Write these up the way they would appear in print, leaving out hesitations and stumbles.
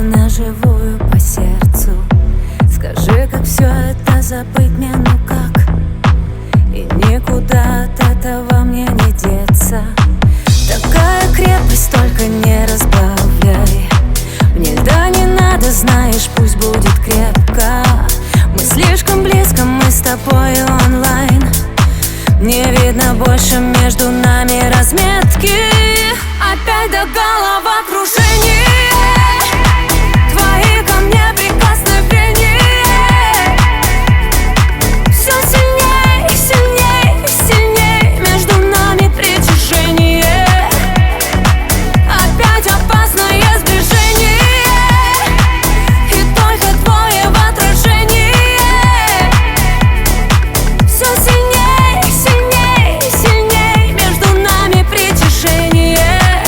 наживую по сердцу. Скажи, как все это забыть мне, ну как? И никуда от этого мне не деться. Такая крепость, только не разбавляй. Мне льда не надо, знаешь, пусть будет крепко. Мы слишком близко, мы с тобой онлайн. Не видно больше между нами разметки. Опять до головокружения. Твои ко мне прикосновения. Все сильней и сильней и сильней. Между нами притяжение. Опять опасное сближение. И только твое в отражении. Все сильней и сильней и сильней. Между нами притяжение.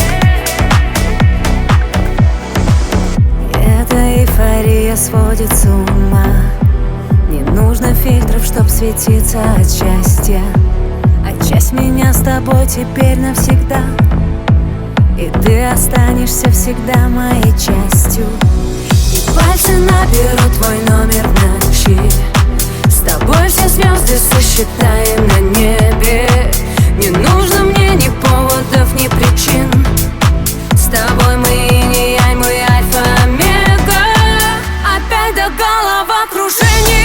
Эта эйфория сводит с ума. Не нужно фильтров, чтоб светиться от счастья. А часть меня с тобой теперь навсегда. И ты останешься всегда моей частью. И пальцы наберут твой номер в ночи. С тобой все звезды сосчитаем на небе. Не нужно мне ни поводов, ни причин. С тобой мы инь и янь, мы альфа омега. Опять до головокружения.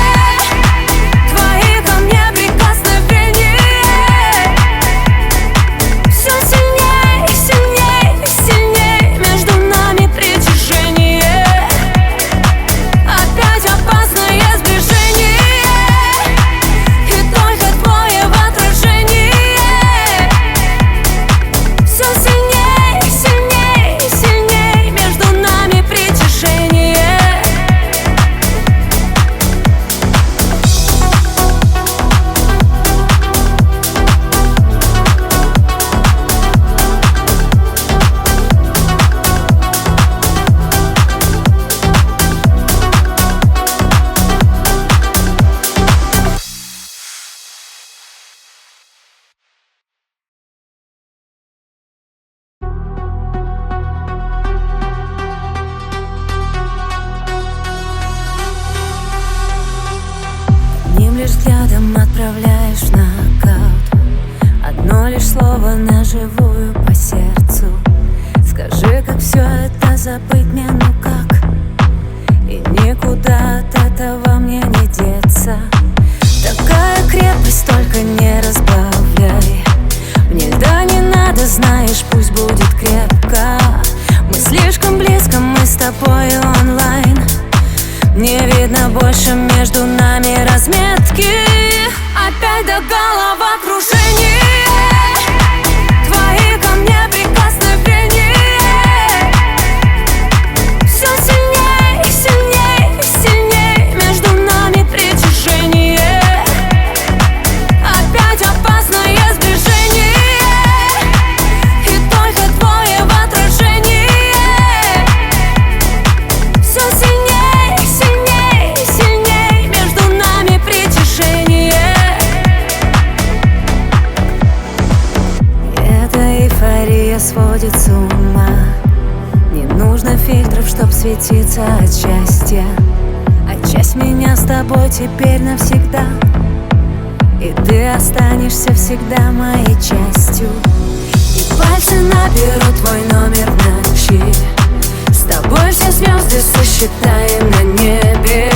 Твои ко мне прикосновения. Все сильней и сильней и сильней. Между нами притяжение. Опять опасное сближение. И только твое в отражении. Все сильней и сильней и сильней. Между нами притяжение. Одним лишь взглядом отправляешь в нокаут. Одно лишь слово наживую по сердцу. Скажи, как все это забыть мне, ну как? И никуда от этого мне не деться. Такая крепость, только не разбавляй. Мне льда не надо, знаешь, пусть будет крепко. Мы слишком близко, мы с тобой онлайн. Не видно больше между нами разметки. Опять до головокружения. Твои ко мне прикосновения. Все сильней и сильней и сильней. Между нами притяжение. Опять опасное сближение. И только твое в отражении. Все сильней и сильней и сильней. Между нами притяжение. Эта эйфория сводит с ума. Не нужно фильтров, чтоб светиться от счастья. А часть меня с тобой теперь навсегда. И ты останешься всегда моей частью. И пальцы наберут твой номер в ночи. С тобой все звезды сосчитаем на небе.